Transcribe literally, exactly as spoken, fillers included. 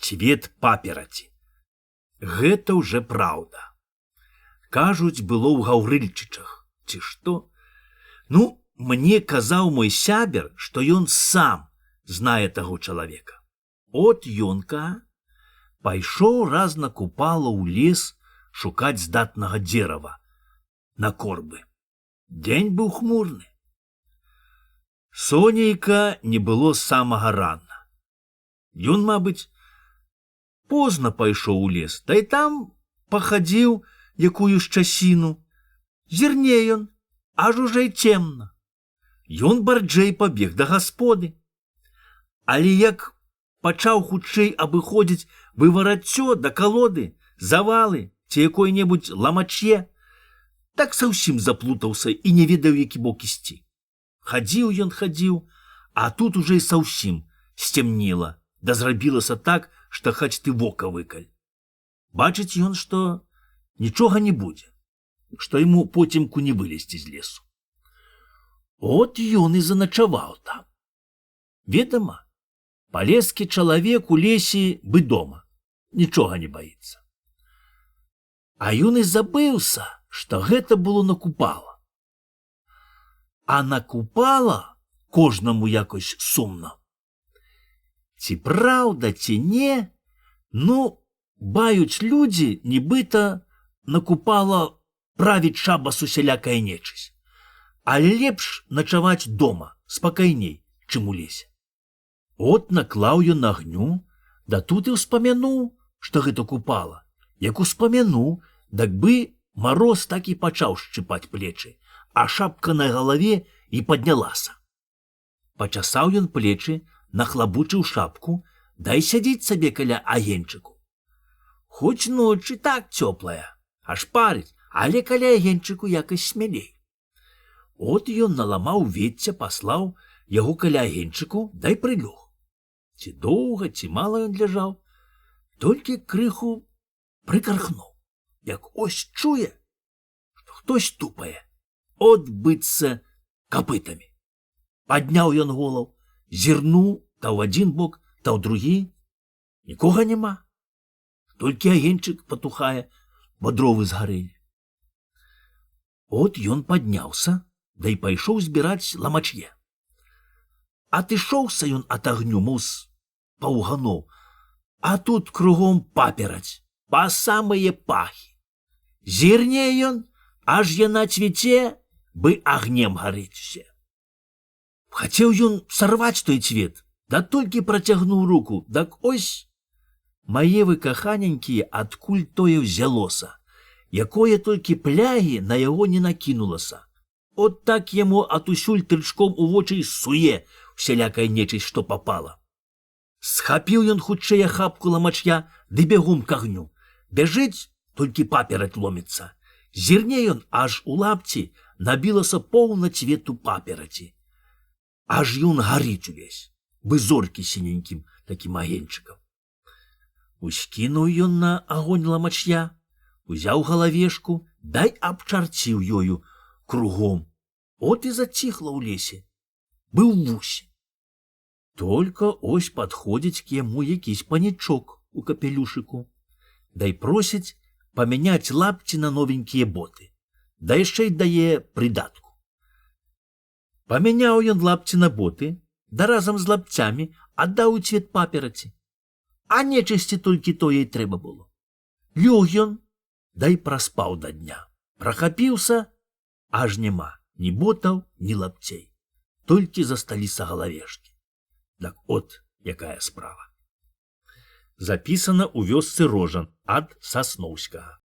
цвет папераці. Гэта ўжо праўда. Кажуць, было ў Гаўрыльчычах, ці што? Ну, мне казаў мой сябер, што ён сам знае таго чалавека. От ёнка пайшоў раз на купала ў лес шукаць здатнага дзерава на корбы. Дзень быў хмурны. Сонейка не было з самага рана. Ён, мабыць, позна пайшоў у лес, та й там пахадзіў якую ж часіну. Зірне ён, аж уже й цемна. Ён барджэй пабег да гасподы. Але як пачаў хутчэй абыходзіць вывараццё да калоды, завалы ці якое-небудзь ламаче, так зусім заплутаўся і не ведаў, які бок ісці. Хадзіў ён, хадзіў, а тут уже і зусім сцемнела, да зрабілася так, што хаць ты вока выкаль. Бачыць ён, што нічога не будзе, што яму потімку не вылезці з лесу. От ён і заначаваў там. Ведама, палескі чалавек у лесе бы дома, нічога не баіцца. А ён і забыўся, што гэта было на купала. А на купала кожнаму якось сумна. Ці праўда, ці не, ну, баюць людзі, нібыта на купала правіць шабас усялякая нечысць. Але лепш начаваць дома, спакайней, чым у лесе. От наклаў ён агню, да тут і ўспамянуў, што гэта купала. Як успамянуў, дак бы мароз так і пачаў шчыпаць плечы, а шапка на галаве і паднялася. Пачасаў ён плечы, нахлабучыў шапку, дай сядзіць сабе каля агеньчыку. Хоць ноч і так цёплая, аж парыць, але каля агеньчыку якось смялей. От ён наламаў вецця, паслаў яго каля агеньчыку, дай прылёг. Ці доўга, ці мала ён ляжаў, толькі крыху прыкархнуў, як ось чуе, што хтось тупае, от быцца капытамі. Падняў ён голаў, зірнуў та ў адзін бок, та ў другі. Нікога няма. Толькі агеньчык патухае, бо дровы згарэлі. От ён падняўся, да і пайшоў збіраць ламачье. Атышоўся ён ад агню, мус паўганоў, а тут кругом папераць, па самыя пахі. Зірне ён, аж яна цвіце, бы агнем гарыць усе. Хацеў ён сарваць той цвет, да толькі працягнуў руку, дак ось, мае вы каханенькія, адкуль тое ўзялося, якое толькі плягі на яго не накінулася. От так яму атусюль тырчком у вочы суе усялякая нечысць, што папала. Схапіў ён хутчэй ахапку ламачья, ды бягом к агню. Бяжыць, толькі папераць ломіцца. Зірне ён, аж у лапці набілася поўна цвету папераці. Аж ён гарыць увесь, бы зоркі сіненькім такім агеньчыкам. Ускінуў ён на агонь ламачья, узяў галавешку, дай абчарціў ёю кругом. От і заціхла ў лесе. Быў вусень. Только ось падходзіць к яму якісь панічок у капелюшыку. Дай просіць памяняць лапці на новенькія боты. Да яшчэ й дае прыдатку. Памяняў ён лапці на боты, да разам з лапцямі аддаў у цвет папераці. А нечысці толькі тое й трэба было. Лёг ён, дай праспаў да дня. Прахапіўся, аж няма ні ботаў, ні лапцей. Толькі засталіся галавешкі. Так от якая справа. Запісана ў вёсцы Рожан ад Сасноўскага.